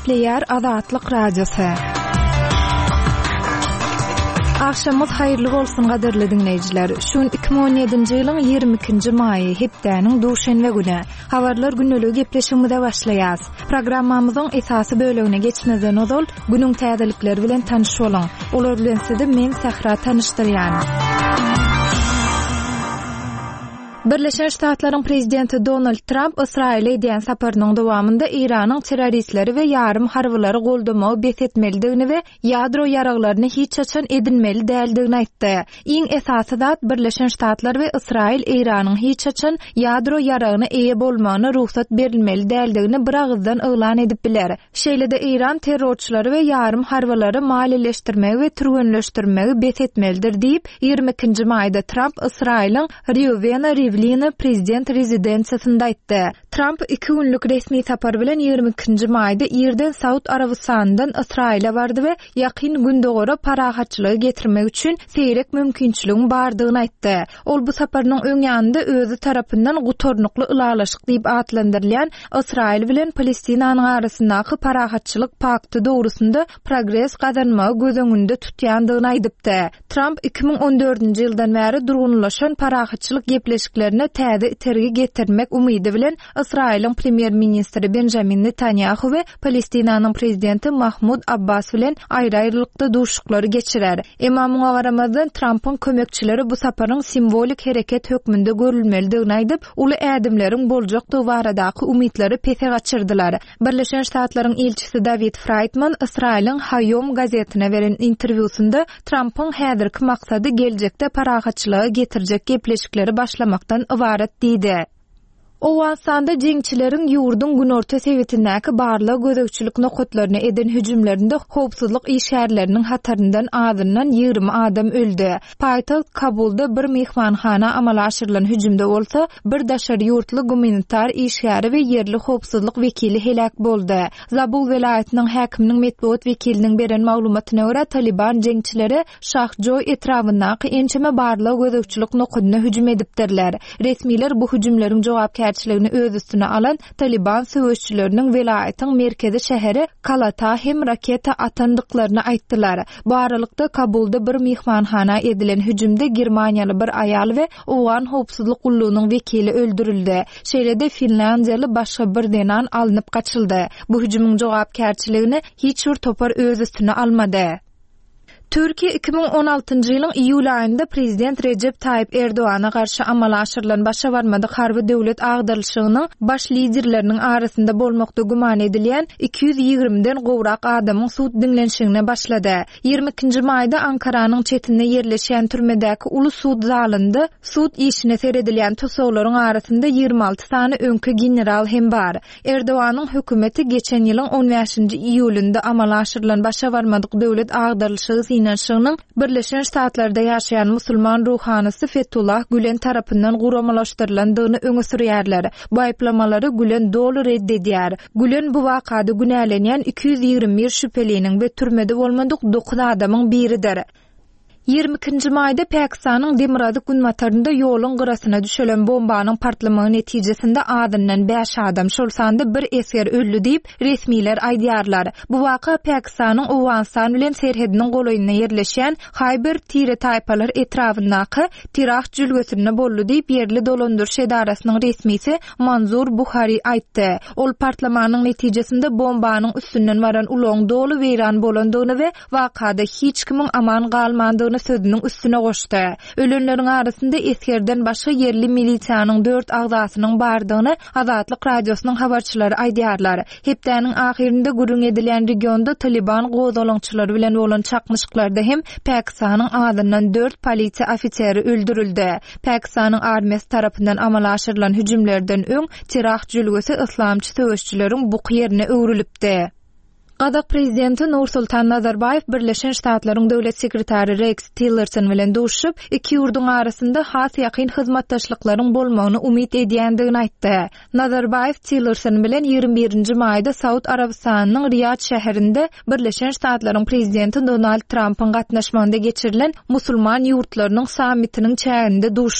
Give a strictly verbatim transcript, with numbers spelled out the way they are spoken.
Eşleýär Azatlyk Radiosu. Akşamyz haýyrly bolsun gaderli dinleýijiler. Şun iki bin on ýedinji ýylyň ýygrimi ikinji maýy hepdäniň duşanbe güni. Habarlar günneligi gepleşiginde başlaýas. Programmamyzyň esasy bölegine geçmeden ozal günüň täzelikleri bilen tanyşyp bolan. Olar bilen sizi men Sahra tanışdyrýan. Birleşen Ştatlaryň prezidenti Donald Trump Israile edýän saparynyň dowamında Iranyň terroristleri we ýarym harbylary goldamagy besetmelidigini we ýadro ýaraglaryny hiç açan edinmeli däldigini aýtdy. Iň esasy zat Birleşen Ştatlar we Israil Iranyň hiç açan ýadro ýaragyna eýe bolmagyna ruhsat berilmeli däldigini bir agızdan elan edip biler. Şeýle-de Iran terrorçylary we ýarym harbylary maliýeleşdirmegi we türgünleşdirmegi besetmelidir diýip ýygrimi ikinji maýda Trump Israiliň Reuven Rivlin prezident rezidensiýasynda aýtdy. Trump iki günlük resmi sapar bilen ýygrimi ikinji maýda ýerden Saud Arabystanyndan Israile bardy we ýakyn gündogora parahatçylygy getirmek üçin seýrek mümkinçiligiň bardygyny aýtdy. Ol bu saparynyň öňýände özü tarapyndan gutornukly ılalaşyk diýip atlandyrylýan Israil bilen Palestinanyň arasyndaky parahatçylyk pakty dogrusunda progress gazanmagy göz öňünde tutýandygyny aýdypdy. Trump iki bin on dördünji ýyldan bäri durgunlaşan parahatçylyk gepleşiklerine täze tergi getirmek umydy bilen Israiliň premier ministri Benjamin Netanyahu we Palestinanyň prezidenti Mahmud Abbas bilen aýry-aýrylykda duşuklary geçirer. Emma muňa garamazdan Trump'yň kömekçileri bu saparyň simbolik hereket hökmünde görülmelidigini aýdyp, uly ädimleriň boljak dowaradaky umytlary pese gaçyrdylar. Birleşen Ştatlaryň elçisi David Friedman Israiliň Hayom gazetine beren interwýusunda Trump'yň häzirki maksady geljekde parahatçylygy getirjek gepleşikleri başlamaktan ibaret diýdi. Owasanda jeňçilerin ýurdun günorta sewetindäki barly gözegçilik nokatlaryna eden hüjümlerinde howpsuzlyk işgärleriniň hataryndan azyndan ýygrimi adam öldü. Paýtaxt Kabulda bir mehmanhana amala aşyrylan hüjümde bolsa, bir daşary ýurtly gumanitar işgäri we ýerli howpsuzlyk wekili helak boldy. Zabul welaýatynyň häkiminiň medeniýet wekiliniň beren maglumatyna görä, Taliban jeňçileri Şahjoy etrafyndaky ençeme barly gözegçilik nokatyna hüjüm edipdirler. Resmiler bu hüjümleriň jogap öz üstüne alan Taliban söwüşçüleriniň welaýatyň merkezi şäheri Kalata hem raketa atandyklaryny aýtdylar. Bu aralykda Kabulda bir mehmanhana edilen hüjümde Germaniýaly bir aýal we owan howpsuzlyk gullugynyň wekili öldürildi. Şeýle-de Finlandiýaly başga bir denan alınıp gaçyldy. Bu hüjümüň jogapkärçiligini hiç bir topar öz üstüne almady. Türkiýe iki bin on altynjy ýylyň iýul aýynda prezident Recep Tayyip Erdoğan'a garşy amala aşyrylan başa barmady harby döwlet agdaryşygynyň baş liderleriniň arasynda bolmakda guman edilýän iki yüz ýigrimiden gowrak adamyň suд dinlenşigine başlady. ýygrimi ikinji maýda Ankaranyň çetinde ýerleşýän türmedäki uly suд zalynda suд işine seredilýän tusaklaryň arasynda ýygrimi alty sany öňkü general hem bar. Erdoğanyň hökümeti geçen ýylyň on beşinji iýulynda amala aşyrylan başa barmadyk döwlet agdaryşygy Şynyň Birleşen Ştatlarda ýaşaýan musulman ruhanysy Fethullah Gülen tarapyndan guramalaşdyrylandygyny öňe sürýärler. Bu aýplamalary Gülen dolu reddedýär. Gülen bu wakada günälenýän iki yüz ýigrim bir şüpheliniň we türmede bolmadyk dokuz adamyň biridir. ýygrimi ikinji maýda Pakistanyň Demirady gün matarynda ýoluň gyrasyna düşelen bombanyň partlamagy netijesinde adyndan beş adam, şol sanda bir eser öldü diýip resmiler aýdýarlar. Bu waka Pakistanyň Owganistan bilen serhediniň golaýyna ýerleşýän Khyber Tire taýpalar etrafyndaky Tirah jülgesinde boldy diýip ýerli dolandyryş edarasynyň resmisi Manzur Buhari aýtdy. Ol partlamanyň netijesinde bombanyň üstünden baran uloň dolu weýran bolandygyny we wakada hiç kimiň aman galmandygyny sözünün üstüne goşdy. Ölenleriň arasynda eskerden başga yerli milisiýanyň dört agzasynyň bardygyny Azatlyk radiosynyň habarçylary aýdýarlar. Hepdäniň ahirinde gürüň edilen regionda Taliban gozalaňçylary bilen bolan çakmyşyklarda hem Pakistanyň azyndan dört polisiýa ofiseri öldürildi. Pakistanyň armiýasy tarapyndan amala aşyrylan hüjümlerden öň Tirah jülgesi islamçy söwüşçüleriň bu ýerine öwrülipdi. Gazak prezidenti Nursultan Nazarbayev Birleşen Ştatlaryň döwlet sekretary Rex Tillerson bilen duşup, iki ýurdun arasynda has ýakyn hyzmatdaşlyklaryň bolmagyny umyt edýändigini aýtdy. Nazarbayev Tillerson bilen ýygrimi birinji maýda Saud Arabystanynyň Riyad şäherinde Birleşen Ştatlaryň prezidenti Donald Trump'yň gatnaşmagynda geçirilen musulman ýurtlarynyň sammitiniň çäginde